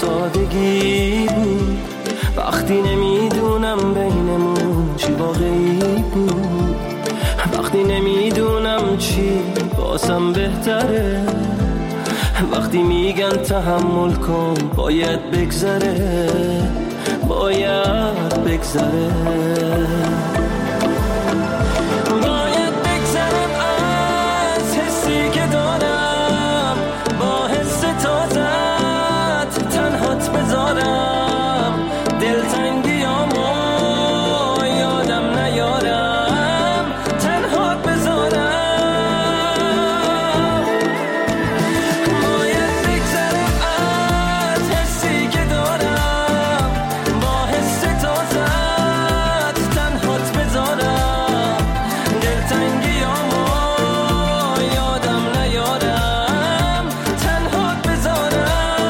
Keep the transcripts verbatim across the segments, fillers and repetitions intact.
سادگی بود، وقتی نمیدونم بینمون چی واقعی بود، وقتی نمیدونم چی باسم بهتره، وقتی میگن تحمل کن باید بگذره، باید بگذره، باید بگذرم از حسی که دارم، با حس تازت تنهات بذارم، دلتنگیامو یادم نیارم، تنهات بذارم، باید بگذرم از حسی که دارم، با حس تازت تنهات بذارم، دلتنگیامو یادم نیارم، تنهات بذارم.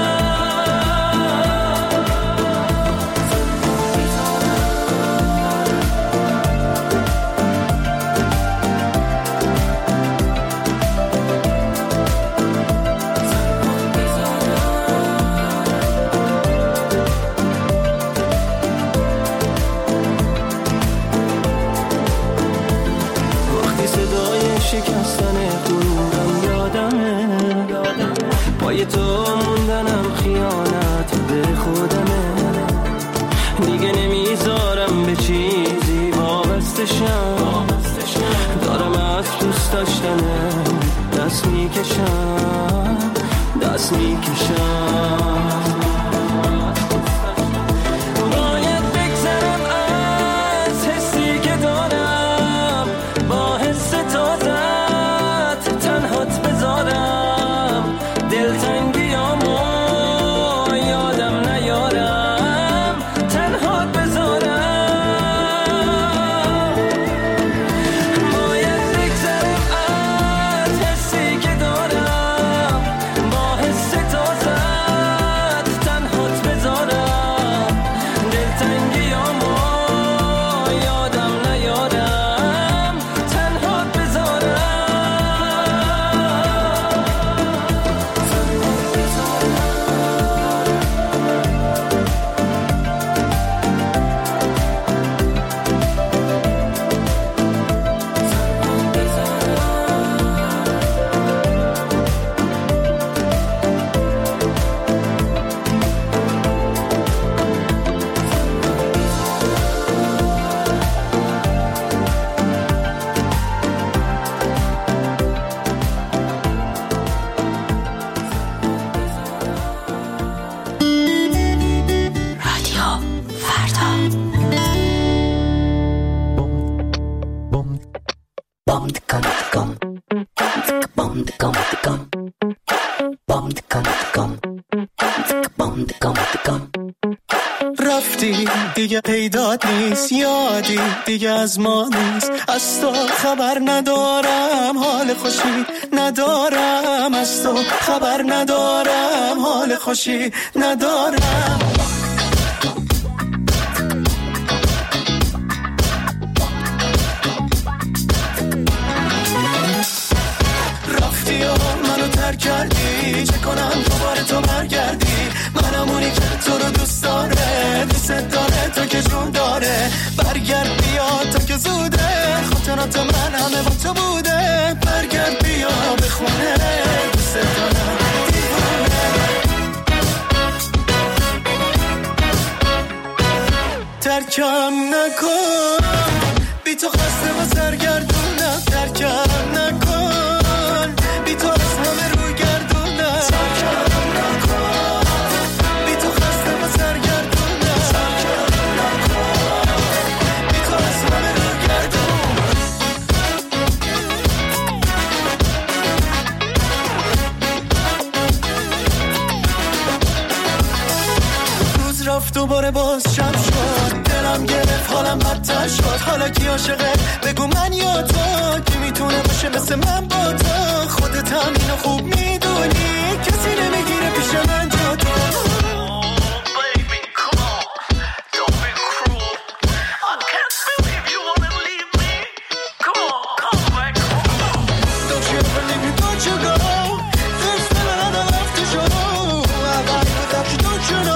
وقتی صدای شکستن غرورم یادمه، پای تو موندنم خیانت به خودمه، دیگه نمیذارم به چیزی وابسته شم، دارم از دوست داشتنه دست میکشم، دست میکشم، باید بگذرم از حسی که دارم، با حس تازت تنهات بذارم، دلتنگیامو یادم نیارم، تنهات بذارم، باید بگذرم از حسی که دارم، با حس تازت تنهات بذارم، دلتنگیامو یادم نیارم، تنهات بذارم. رفتی دیگه پیدات نیست، یادی دیگه از ما نیست، از تو خبر ندارم، حال خوشی ندارم، از تو خبر ندارم، حال خوشی ندارم. رفتی و منو ترک کردی، چه کنم دوباره تو برگردی، منم اونی که تو رو دوست داره، دوست داره تا که جون داره، برگرد بیا تا که زوده، خاطرات من همه با تو بوده، برگرد بیا به خونه، دوست دارم دیوونه. ترکم نکن بی تو خسته و سرگردونم، ترکم نکن بی تو از همه روی گردونم، ترکم نکن بی تو خسته و سرگردونم، ترکم نکن بی تو از همه روی گردونم. روز رفت دوباره باز شب شد، دلم گرفت حالم بدتر شد، حالا کی عاشقه بگو من یا تو، کی میتونه باشه مثل من با تو، خودت هم اینو خوب میدونی، کسی نمیگیره پیش من جا تو. Don't you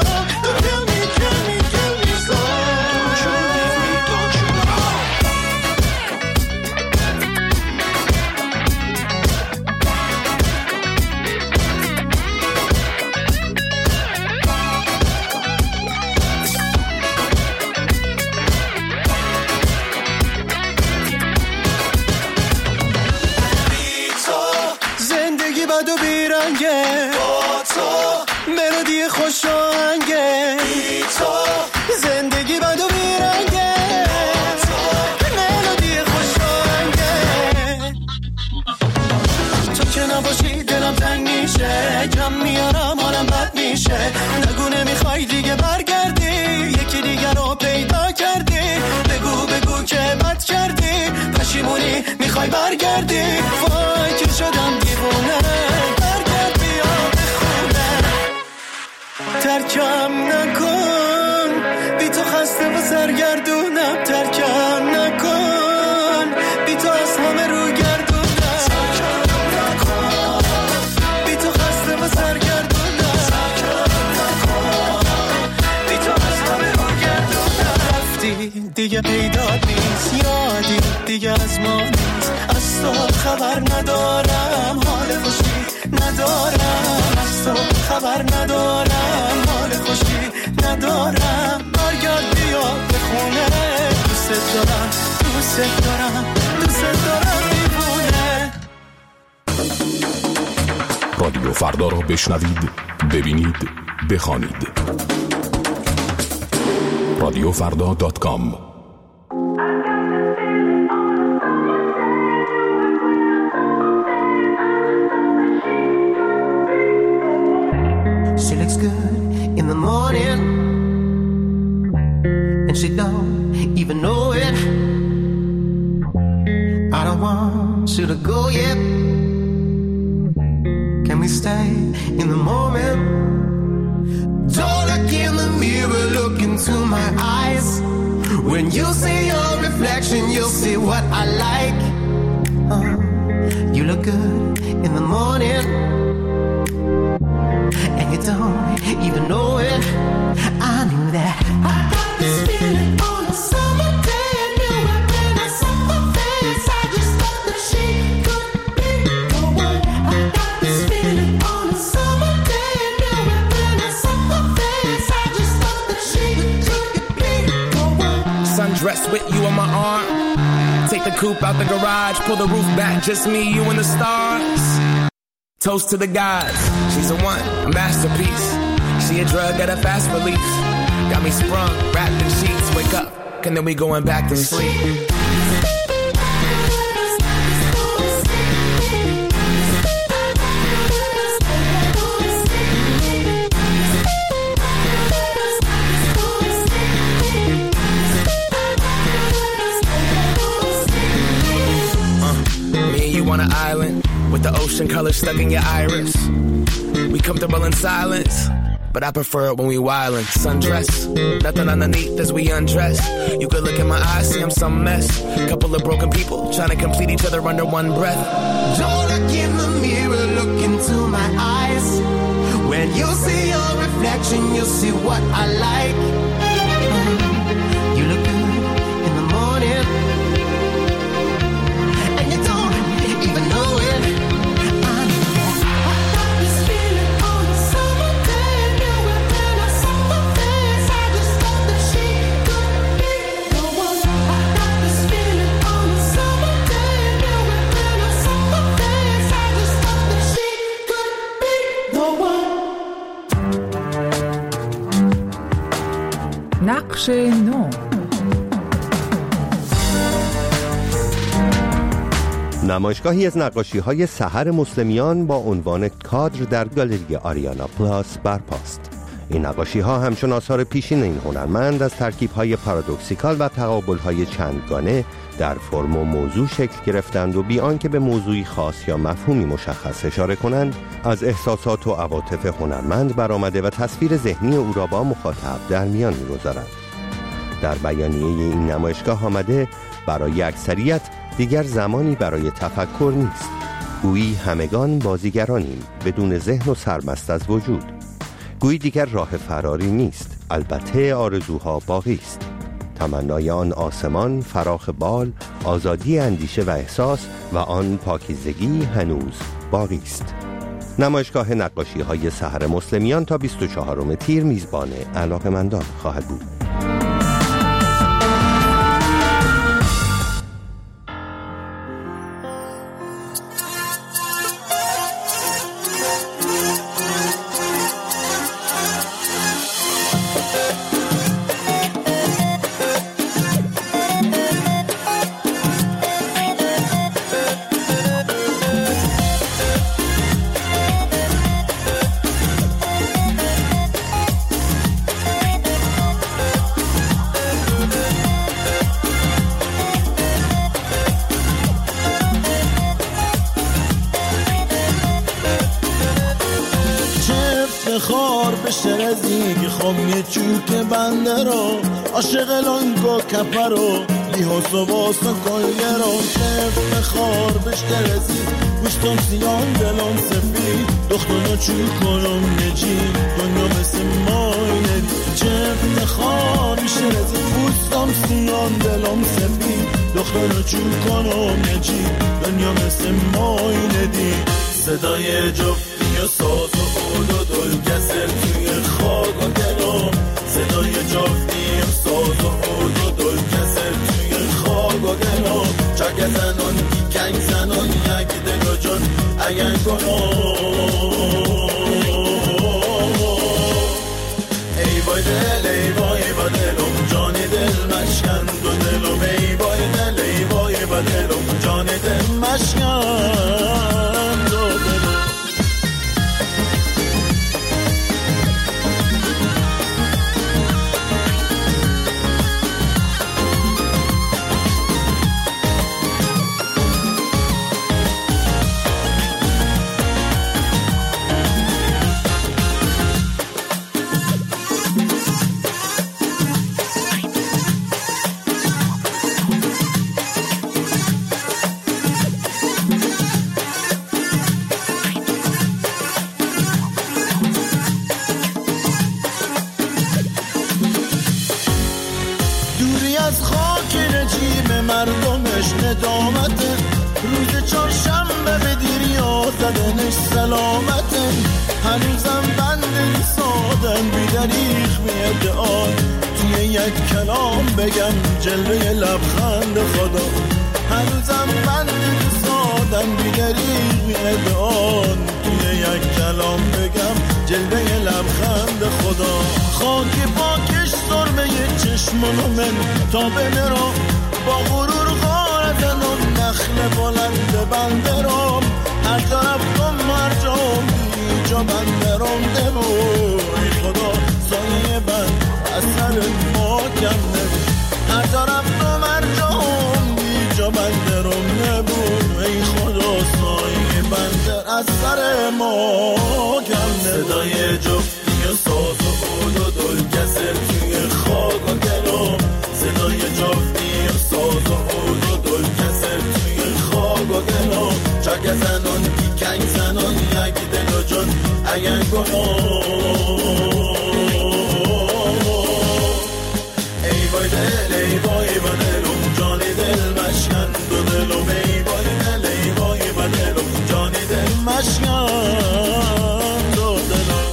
خسته و سرگردونم ترکم نکن بی تو از همه رو گردونم ترکم نکن بی تو خسته و سرگردونم ترکم نکن بی تو از همه رو گردونم رفتی دیگه پیدات نیست یادی دیگه از ما نیست از تو خبر ندارم حال خوشی ندارم از تو خبر ندارم حال خوشی ندارم برگرد بیا به خونه دوست دارم دوست دارم دوست دارم میمونه. رادیو فردا رو بشنوید، ببینید، بخوانید. رادیو فردا دات کام. She looks good in the morning and she don't even know it. I don't want you to go yet. Can we stay in the moment? Don't look in the mirror, look into my eyes. When you see your reflection, you'll see what I like. uh, You look good in the morning and you don't even know it. I knew that. I got this feeling on a summer day. I knew it when I saw her face. I just thought that she could be the one. I got this feeling on a summer day. I knew it when I saw her face. I just thought that she could be the one. Sundress with you on my arm. Take the coupe out the garage. Pull the roof back. Just me, you and the stars. Toast to the gods. She's a one, a masterpiece. She a drug at a fast release. Got me sprung, wrapped in sheets. Wake up, and then we going back to sleep. Uh, me and you on an island with the ocean color stuck in your iris. We comfortable in silence, but I prefer it when we wildin'. Sundress, nothing underneath as we undress. You could look in my eyes, see I'm some mess. Couple of broken people trying to complete each other under one breath. Don't look in the mirror, look into my eyes. When you see your reflection, you'll see what I like. You look good in the morning and you don't even know it. نقش نو. نمایشگاهی از نقاشی‌های سحر مسلمیان با عنوان کادر در گالری آریانا پلاس برپاست. این نقاشی‌ها همچون آثار پیشین این هنرمند از ترکیب‌های پارادوکسیکال و تقابل‌های چندگانه در فرم و موضوع شکل گرفتند و بی آنکه به موضوعی خاص یا مفهومی مشخص اشاره کنند، از احساسات و عواطف هنرمند برآمده و تصویر ذهنی او را با مخاطب در میان می‌گذارند. در بیانیه این نمایشگاه آمده برای اکثریت دیگر زمانی برای تفکر نیست. گویی همگان بازیگرانیم بدون ذهن و سرمست از وجود. گویی دیگر راه فراری نیست، البته آرزوها باقی است. تمنای آن آسمان فراخ بال، آزادی اندیشه و احساس و آن پاکیزگی هنوز باقی است. نمایشگاه نقاشی‌های سحر مسلمیان تا بیست و چهارم تیر میزبان علاقه‌مندان خواهد بود. بشه رزیگی خوامی چوک بنده رو عاشق لانگو کپه رو لیحاس و باسا کلگه رو شفت خار بشه رزیگ گوشتم سیان دلم سفید دختانو چوک کنم نجی دنیا مثل مای ندی شفت خار بشه رزیگ گوشتم سیان دلم سفید دختانو چوک کنم نجی دنیا مثل مای ندی صدای جفتی و ساز و خود و دل کسر توی خاک و دلم صدای جفتی و ساز و خود و دل کسر توی خاک و دلم چک زنان کی کنگ زنان یک دگا جان اگر کنم ای بای دل ای بای با دلم جان دل مشکن دو دلم ای بای دل ای بای با دلم جان دل مشکن دو دلم مردمش ندامته روز چهارشنبه به دیریا زدنش سلامته هنوزم بنده سادن بیدریخ میده آن توی یک کلام بگم جلوه لبخند خدا هنوزم بنده سادن بیدریخ میده آن توی یک کلام بگم جلوه لبخند خدا خاک پاکش سرمه چشمانو من تا بمیرم با غرور غارتن و نخل بلند بندرم هر طرف کن مرجام بیجا بندرم دمو ای خدا سایه بند از سر ما کم نبو هر طرف کن مرجام بیجا بندرم نبو ای خدا سایه بندر از سر ما کم نبو صدای جفتی و ساز و خود و دل کسر توی خاک و دلم صدای جفتی ساز و خود و دل کسر توی خاک و دلم چک زنان کی کنگ زنان یک دل و جان اگر گناه ای بای دل ای بای با دلم جان دل مشکن دو دلم ای بای دل ای بای با دلم جان دل مشکن دو دلم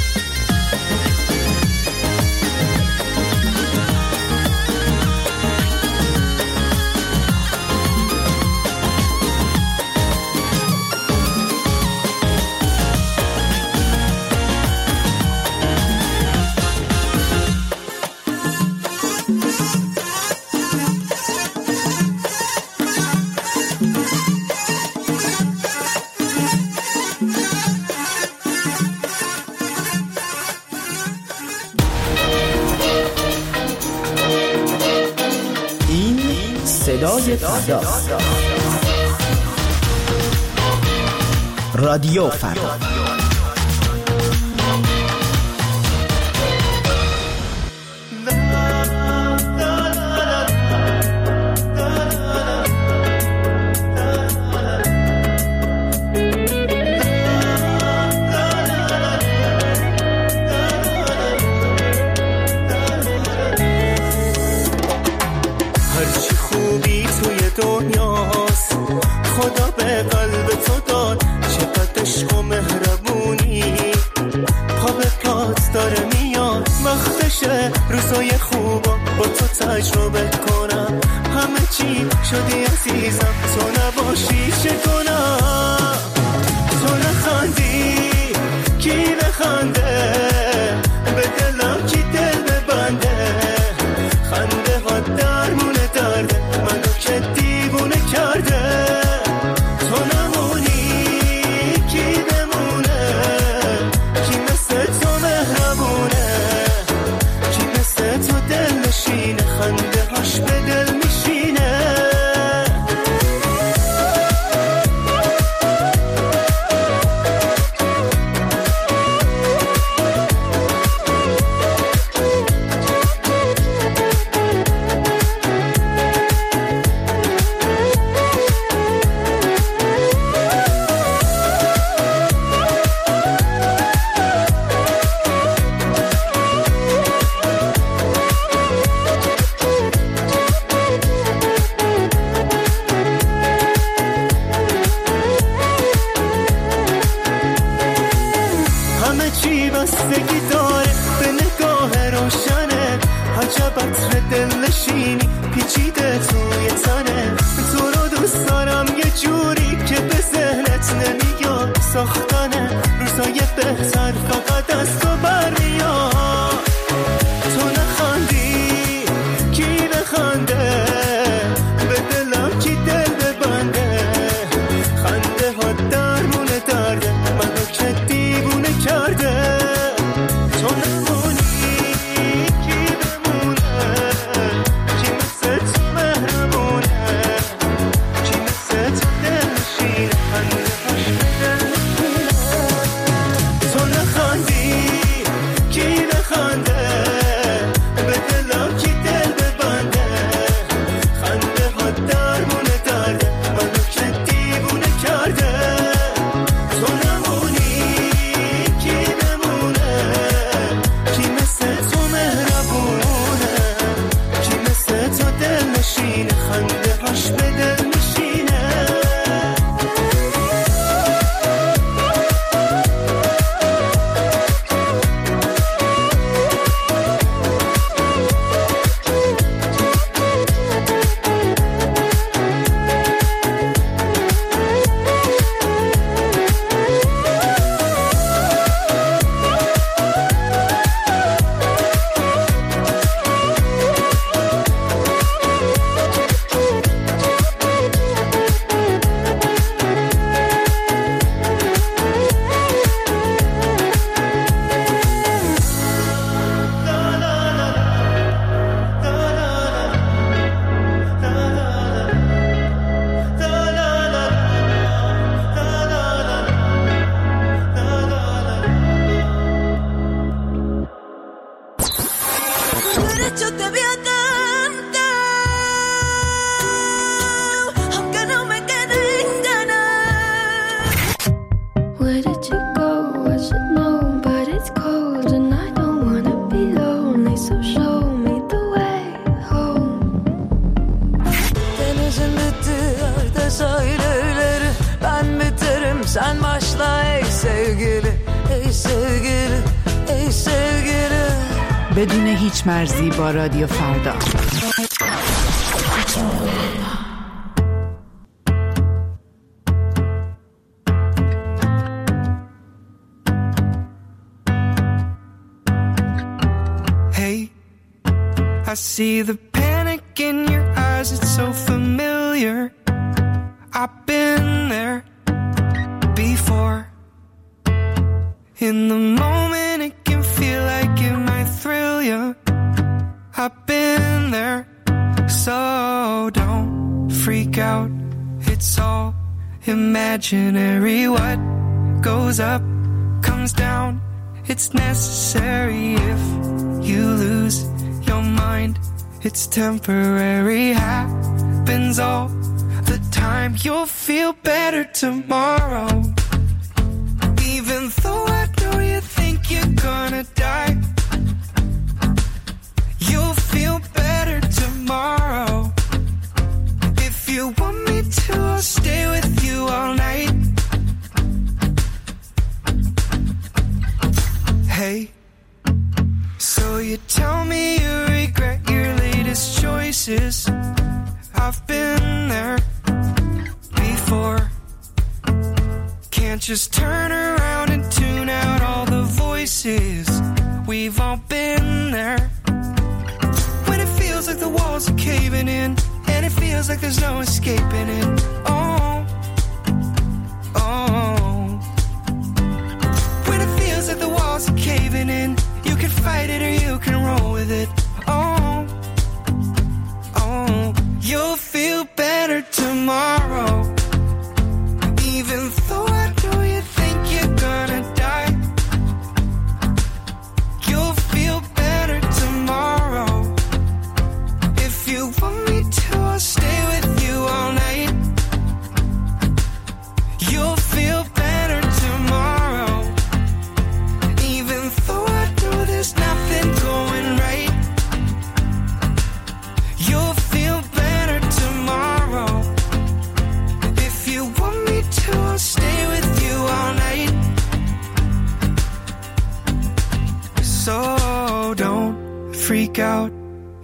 صدای فردا رادیو فردا روزای خوبا با تو تجربه کنم همه چی شدی عزیزم تو نباشی چه کنم تو نخندی کی بخنده به دلم کی دل ببنده خنده ها درمون درده منو که دیوونه کرده تو نمونی کی بمونه کی مثل تو مهربونه تو دل نشینه خنده هاش به دل میشینه عجب عطر دلنشینی پیچیده توی تنه. تو رو دوست دارم یه جوری که به ذهنت نمیاد. ساختن روزای بهتر فقط از تو برمیاد. تو نخندی کی بخنده، به دلم کی دل ببنده. خنده ها درمون درده، منو که دیوونه کرده. تو نمونی کی بمونه، کی مثل تو مهربونه، کی مثل تو دلنشینه. خنده هاش به دل نشینه. تو نخندی کی بخنده، به دلم کی دل ببنده. خنده ها درمونه درده، منو که دیوونه کرده. تو نمونی کی بمونه، کی مثل تو مهربونه، کی مثل تو دلنشینه. خنده هاش به دل نشینه. Yo te había cantado, aunque no me queden ganas. Where did you go? I should know, but it's cold and I don't wanna be lonely. So show me the way home. Denizin bittiği sahilleri, ben biterim sen başla ey sevgili, ey sevgili, ey sevgili. بدون هیچ مرزی با رادیو فردا. Hey, I see the panic in your eyes, it's so familiar. I've been there before. In the moment it can feel like it might thrill you. I've been there, so don't freak out. It's all imaginary. What goes up comes down. It's necessary if you lose your mind. It's temporary, happens all the time. You'll feel better tomorrow. Even though I know you think you're gonna die, you'll feel better tomorrow. If you want me to, I'll stay with you all night. Hey, so you tell me you regret your latest choices. I've been there before. Can't just turn around and tune out all the voices. We've all been there. When it feels like the walls are caving in, and it feels like there's no escaping it. Oh, oh. When it feels like the walls are caving in, you can fight it or you can roll with it. Oh, oh. You'll feel better tomorrow. Even though I know you think you're gonna die, you'll feel better tomorrow. If you want me to, I'll stay with you all night. You'll feel better tomorrow. Even though I know there's nothing going right,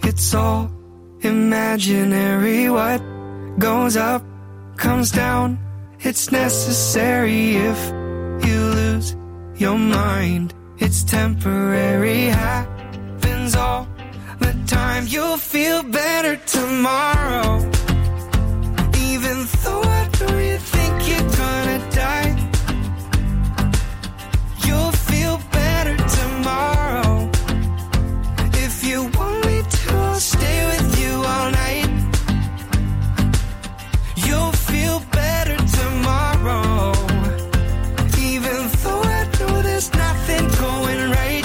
it's all imaginary. What goes up comes down. It's necessary if you lose your mind. It's temporary, happens all the time. You'll feel better tomorrow, even though I know you think you're gonna die. You'll feel better tomorrow. If you want me to, I'll stay with you all night. You'll feel better tomorrow, even though I know there's nothing going right.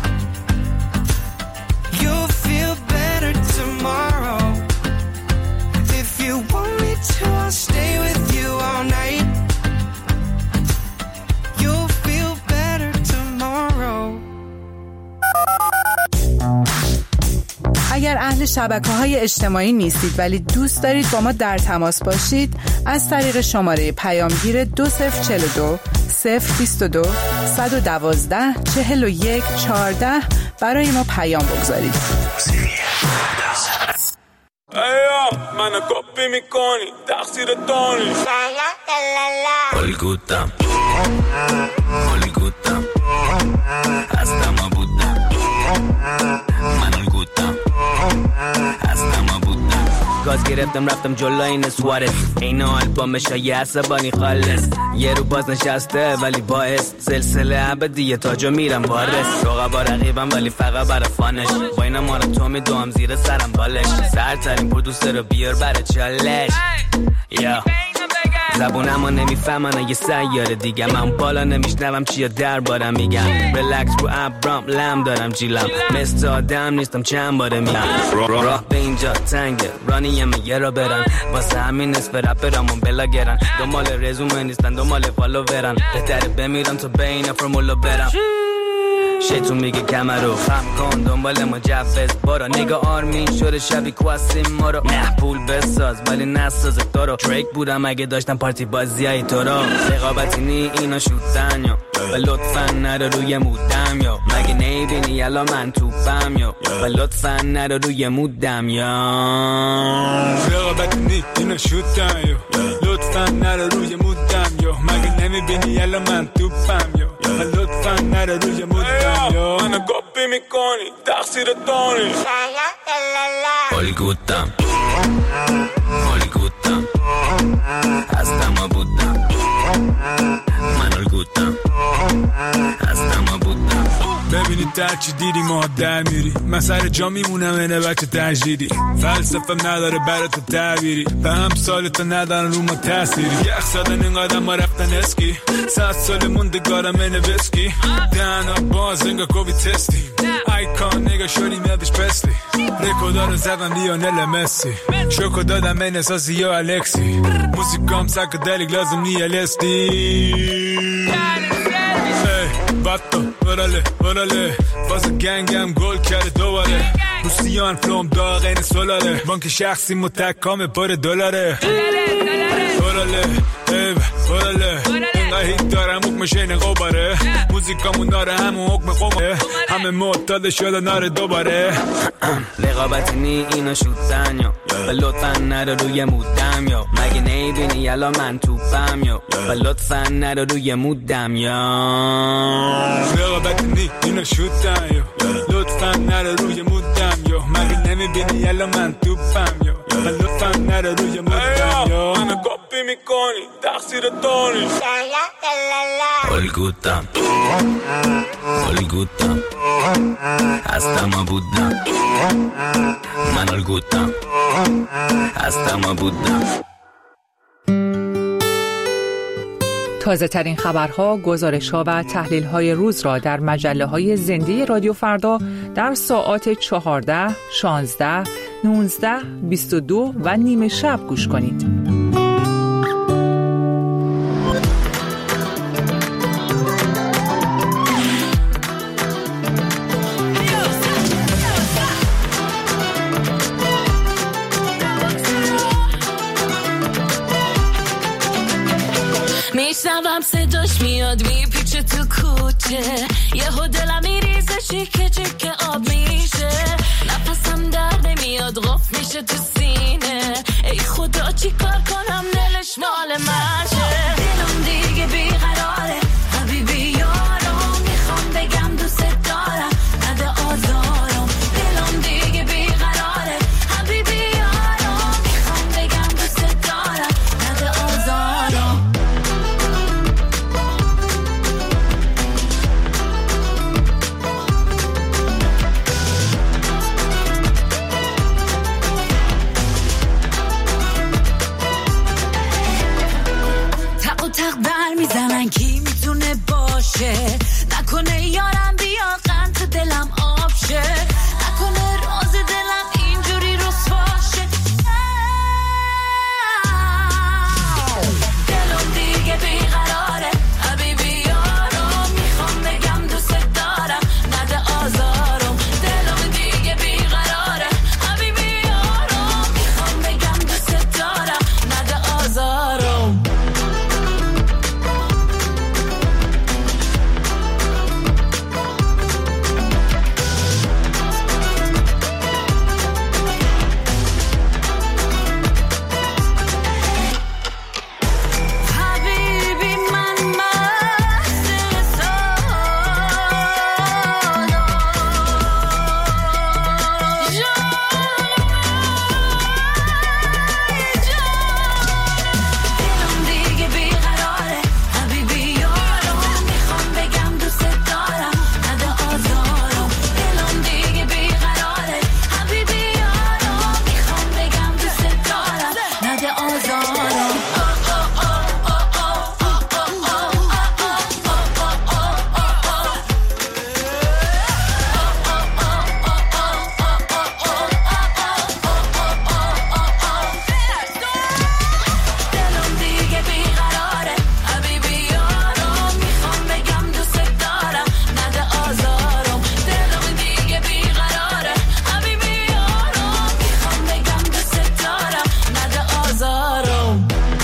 You'll feel better tomorrow. If you want me to, I'll stay with you all night. You'll feel better tomorrow. اگر اهل شبکه‌های اجتماعی نیستید ولی دوست دارید با ما در تماس باشید، از طریق شماره پیامگیر دو صفر چهل و دو صفر بیست و دو صد و دوازده چهل و یک چهارده برای ما پیام بگذارید. ایا منو کپی میکنی تقصیر تو نیست. الگوتم الگوتم هستم و بودم من الگوتم هستم و بودم. گاز گرفتم رفتم جلو این سوارت اینو آلبومش های عصبانی خالص. یه رو باز نشسته ولی باعث سلسله ابدیه تاجو میرم وارث. رقبا رقیبم ولی فقط برا فانش. با اینا ما رو تو میدوام زیر سرم بالش. سرترین پرودوسر رو بیار برا چالش. یا زبونمو نمیفهمن یه سیاره دیگه. من بالا نمیشنوم چیا دربارم میگم. ریلکس رو ابرام لم دارم جیلم. مثل آدم نیستم چند باره میگم. راه به اینجا تنگه رانیم یه را برن. واسه همین نصف رپرامون بلا گرن. دنبال رزومه نیستن دنبال فالوورن. بهتره بمیرم تا بین فرمولو برم. شیطون میگه کمر رو خم کن دنبال مجفز بارا. نگاه آرمین شده شبی کواسیم ما رو. نه پول بساز ولی نساز تو رو. تریک بودم اگه داشتم پارتی بازی های تو رو. رقابتی نی اینا شوتن یا و لطفا نرو روی مودم یا مگه نیبینی الا من توپم یا و لطفا نرو روی مودم یا رقابتی نی اینا شوتن یا لطفا نرو روی مودم یا مگه نمیبینی الا من توپم یا و لطفا نرو روی مودم یا منو کپی میکنی تقصیر تو نیست. الگوتم الگوتم هستم و بودم من الگوتم هستم و بودم. ببینید در چی دیدی ما در میری. من سر جا میمونم اینه بچه تجدیدی. فلسفه نداره برای تو تعبیری. به هم سال تو ندارن رو ما تأثیری. یخ زدن این قدم ما رفتن اسکی. صد سال موندگارم اینه وسکی. دهنا باز انگا کوبی تستی. ایکان نگا شدیم یادش پسلی. رکودا رو زدن لیونل مسی. شوکو دادم این اساسی یا الکسی. موسیقام ساکدلیک لازم نی الستی. باتو ورله ورله فاز گنگم گل کرده دوباره. روسیان فلوم داغ این سولاره. بانک شخصی متکام پر دلاره. ورله ایب ورله اینقدر هیت دارم حکمش این قباره. موزیکامون داره همون حکم قماره. همه معتاد شده ناره دوباره. رقابتی نی اینا شوتن یا و لطفا نرو روی مودم یا مگه نیبینی الا من توپم یا و لطفا نرو روی مودم یا رقابتی نی اینا شوتن یا لطفا نرو روی مودم یا مگه نمیبینی الا من توپم یا و لطفا نرو روی مودم یا منو کپی میکنی تقصیر تو نیست. الگوتم الگوتم هستم و بودم من الگوتم هستم و بودم. تازه ترین خبرها، گزارش‌ها و تحلیل‌های روز را در مجله‌های زنده رادیو فردا در ساعات چهارده، شانزده، نوزده، بیست و دو و نیمه شب گوش کنید. میشنوم صداش میاد میپیچه تو کوچه. یهو دلم میریزه چیکه چیکه آب میشه. نفسم در نمی بچه تو سینه. ای خدا چی کار کنم دلش مال منشه. دلم دیگه بیقراره حبیبی یارم، میخوام بگم دوست دارم نده آزارم. دلم دیگه بیقراره حبیبی یارم، میخوام بگم دوست دارم نده آزارم. تق و تق بر میزنن کی میتونه باشه، نکنه یارم بیا قند تو دلم آب شه، نکنه راز دلم اینجوری رسواشه. دلم دیگه بیقراره حبیبی یارم، میخوام بگم دوست دارم نده آزارم. دلم دیگه بیقراره حبیبی یارم، میخوام بگم دوست دارم نده آزارم. حبیبی من مست سادم، دلم دیگه بیقراره حبیبی یارم، میخوام بگم دوست دارم نده آزارم. دلم دیگه بیقراره حبیبی یارم، میخوام بگم دوست دارم نده آزارم. دلم دیگه بیقراره حبیبی یارم، میخوام بگم دوست دارم نده آزارم. دلم دیگه بیقراره حبیبی یارم، میخوام بگم دوست دارم نده آزارم.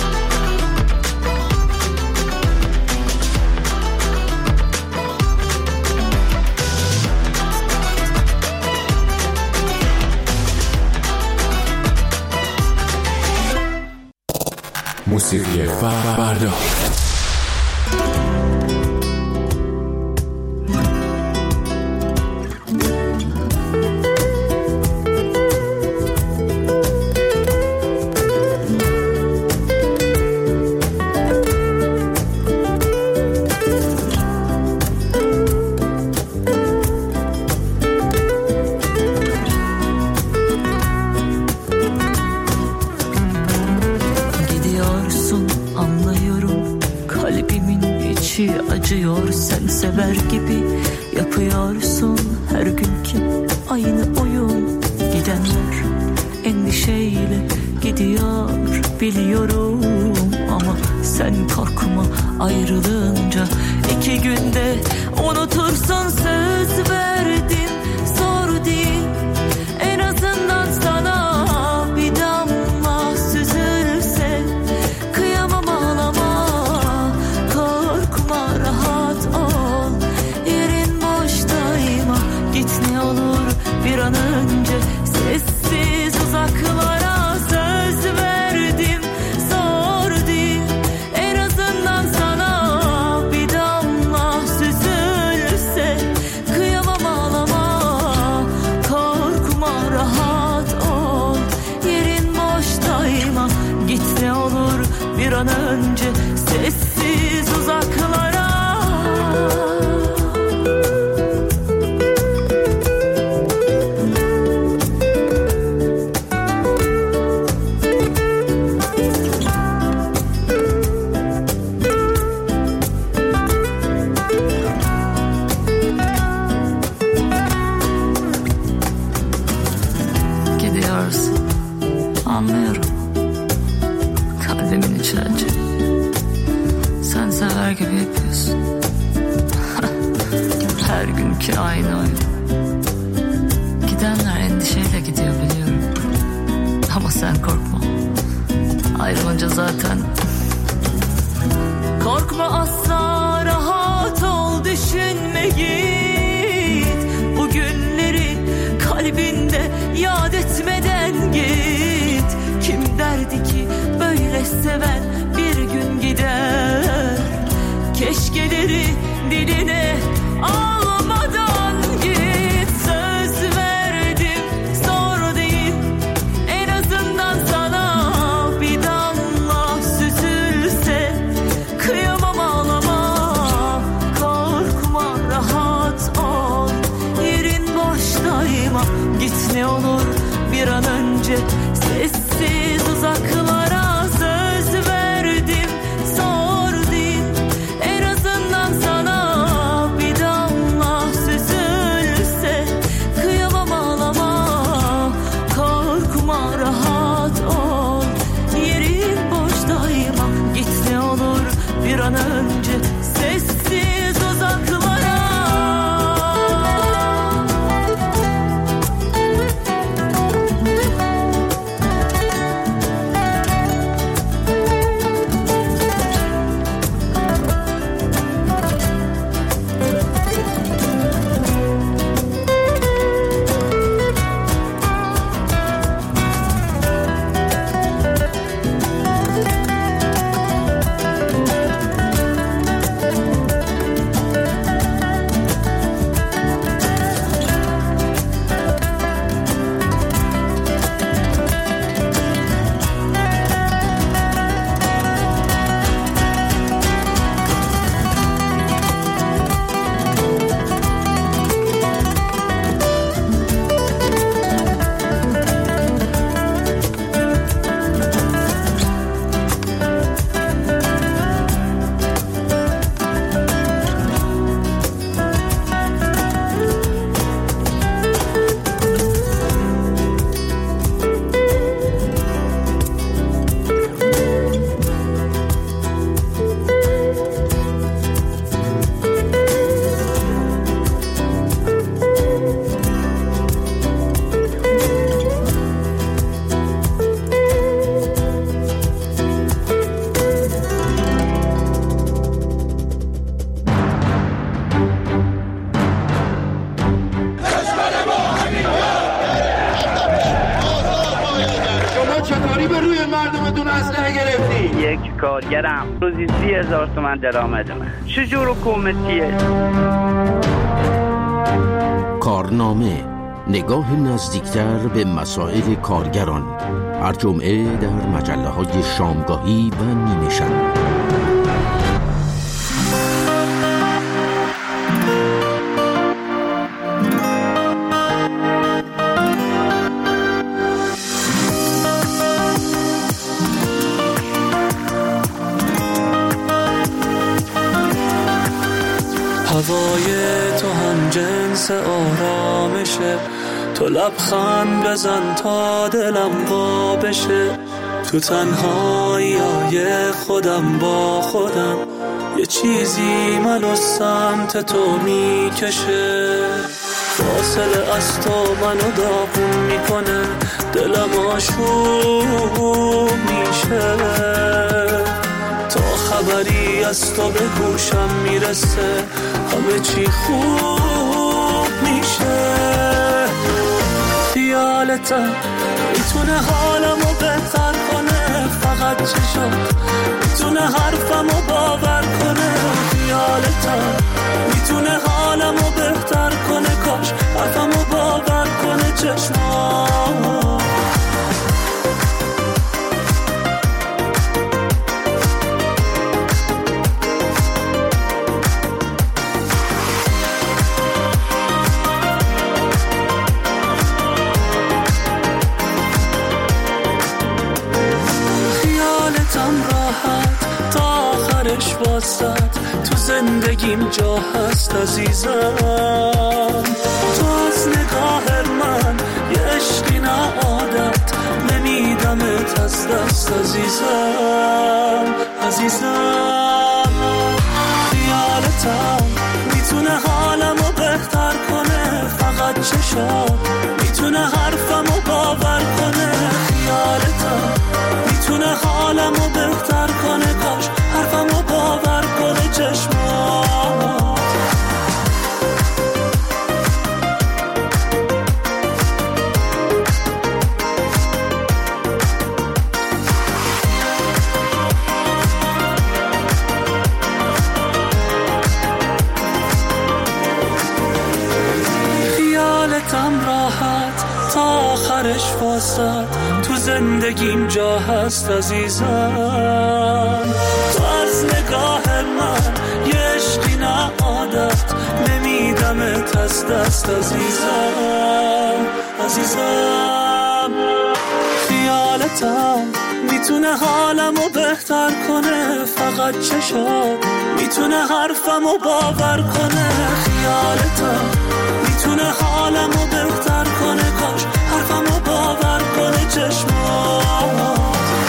موسیقی فردا. Gidiyorsun anlıyorum, kalbimin içi acıyor. Sen sever gibi yapıyorsun her günkü aynı oyun. Gidenler endişeyle gidiyor biliyorum, ama sen korkma ayrılınca iki günde unutursun. Söz verdim zor değil, en azından sana bir damla süzülse. Kıyamam ağlama, korkma rahat ol, yerin boştayma. Git ne olur bir an önce sessiz uzaklara. Söz verdim zor değil, en azından sana bir damla süzülse. Kıyamam ağlama, korkma rahat ol, yerin boştayma. Git ne olur bir an önce sessiz uzaklara. Gidiyorsun, anlıyorum, kalbimin içi acı. Sen sever gibi yapıyorsun. Her günkü aynı oyun. Gidenler endişeyle gidiyor biliyorum, ama sen korkma. Ayrılınca zaten korkma asla, rahat ol, düşünme git. Bu günleri kalbinde yad etmeden git. seven bir gün gider. Keşkeleri diline almadan git. Söz verdim zor değil, en azından sana bir damla süzülse. Kıyamam ağlama, korkma rahat ol. Yerin boştayma, git ne olur bir an önce. Sessiz uzaklara söz verdim zor değil, en azından sana bir damla süzülse. Kıyamam ağlama, korkma rahat ol. Yerin boştayma, git ne olur bir an önce. Sessiz uzaklara. کارگرم روزی سی هزار تومن درآمدمه. چجور حکومتیه؟ کارنامه، نگاه نزدیکتر به مسائل کارگران، هر جمعه در مجله های شامگاهی و نیمه شب. هوای تو هم جنس آرامشه، تو لبخند بزن تا دلم وا بشه. تو تنهایی خودم با خودم، یه چیزی منو سمت تو میکشه. فاصله از تو منو داغون میکنه، دلم آشوب میشه. تا خبری از تو به گوشم میرسه، همه چی خوب میشه. خیالتم میتونه حالمو بهتر کنه، فقط چشات میتونه حرفمو باور کنه. خیالتم میتونه حالمو بهتر کنه، کاش حرفمو باور کنه چشمات. واسط تو زندگیم جا هست عزیزم. تو از نگاه من یه عشقی نه عادت، نمیدمت از دست عزیزم عزیزم. خیالتم میتونه حالمو بهتر کنه، فقط چشات میتونه حرفمو باور کنه. خیالتم میتونه حالمو بهتر کنه، کاش حرفمو باور کنه چشمات. آخرش واسد تو زندگیم جا هست عزیزم. تو از نگاه من یه عشقی نه عادت نمیدمت از دست عزیزم عزیزم. خیالتم میتونه حالمو بهتر کنه، فقط چشات میتونه حرفمو باور کنه. خیالتم میتونه حالمو بهتر کنه، کاش حرفمو باور کنه چشمات.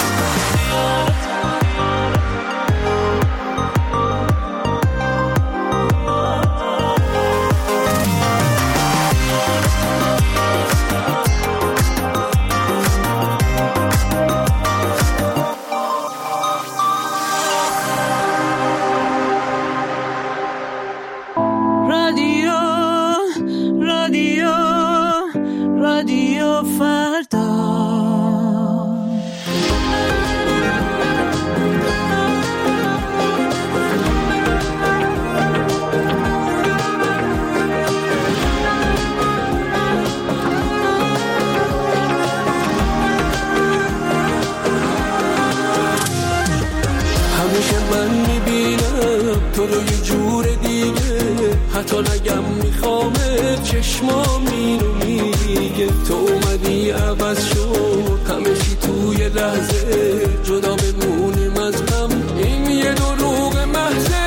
تو رو یه جور دیگه، حتی نگم میخوامه چشمام اینو میگه. تو اومدی عوض شد همه چی توی لحظه، جدا بمونیم از هم این یه دروغ محضه.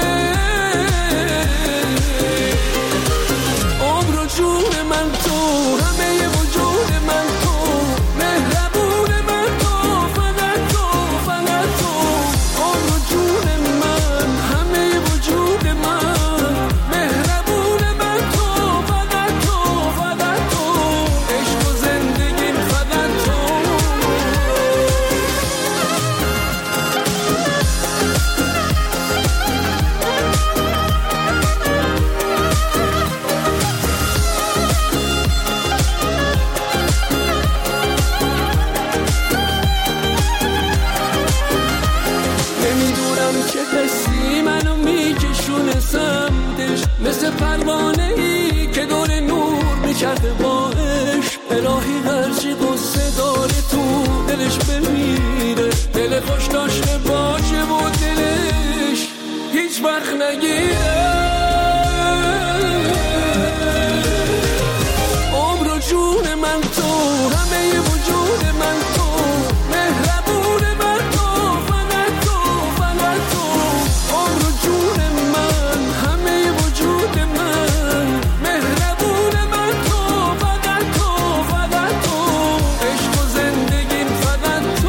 عمر و جون من تو، همه وجود من تو، مهربون من تو، فقط تو فقط تو. عمر و جون من، همه وجود من، مهربون من تو، فقط تو فقط تو. عشق و زندگیم فقط تو. مثل پروانه ای که دور نور میچرده باش. الهی هرچی قصه داره تو دلش بمیره، دل خوش داشته باشه و دلش هیچ وقت نگیره. عمر و جون من تو، همه وجود من تو، مهربون من تو، فقط تو فقط تو. عمر و جون من، همه وجود من، مهربون من تو، فقط تو فقط تو. عشق و زندگیم فقط تو.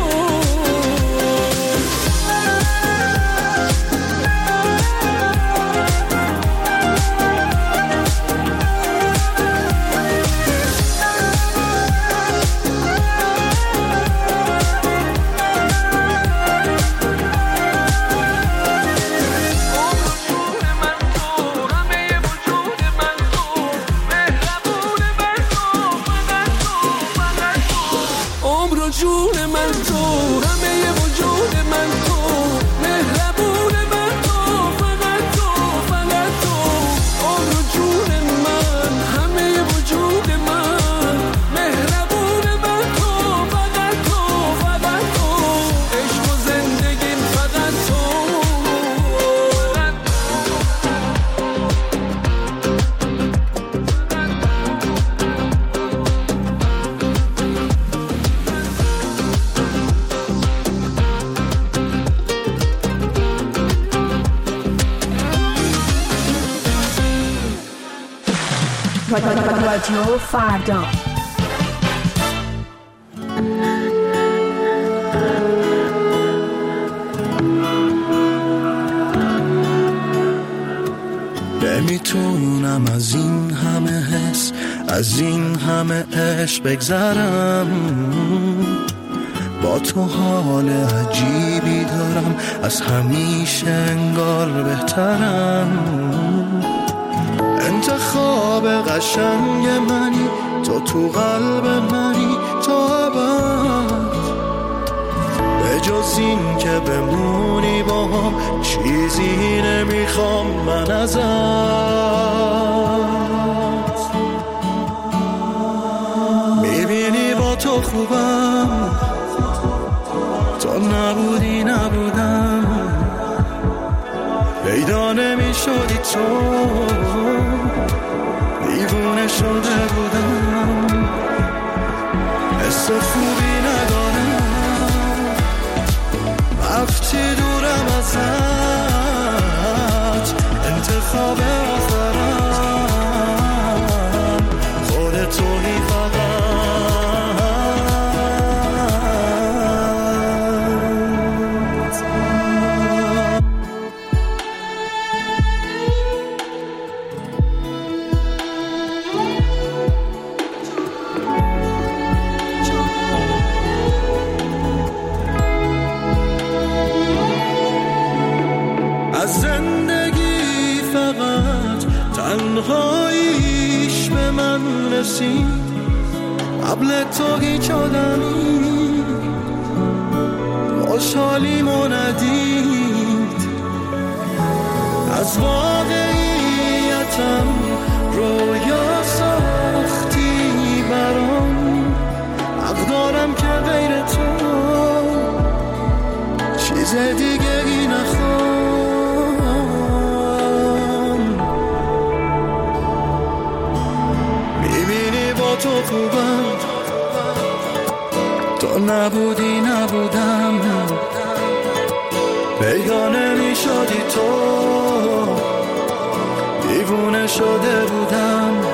جون من تو، همه وجود من تو، مهربون من تو، فقط تو فقط تو. عمر و جون من، همه وجود من، مهربون من تو، فقط تو فقط تو. عشق و زندگیم فقط تو. رادیو فردا. نمیتونم از این همه حس، از این همه عشق بگذرم. با تو حال عجیبی دارم، از همیشه انگار بهترم. انتخاب قشنگ منی، تو تو قلب منی تا ابد. به جز این که بمونی با هم چیزی نمیخوام من ازت. میبینی با تو تو خوبم، تو نبودی نبودم، پیدا نمی شدی تو، دیوونه شده بودم، حس خوبی ندارم، رفتی دورم ازت، انتخاب آخرم خودتونی فقط. از زندگی فقط تنهاییش به من رسید، قبل تو هیچ آدمی خوشحالیمو ندید، از واقعیتم رویا ساختی برام، حق دارم که غیر تو چیز دیگری نخوام. تو خوبم، تو نبودی نبودم، پیدا نمی شدی تو، دیوونه شده بودم،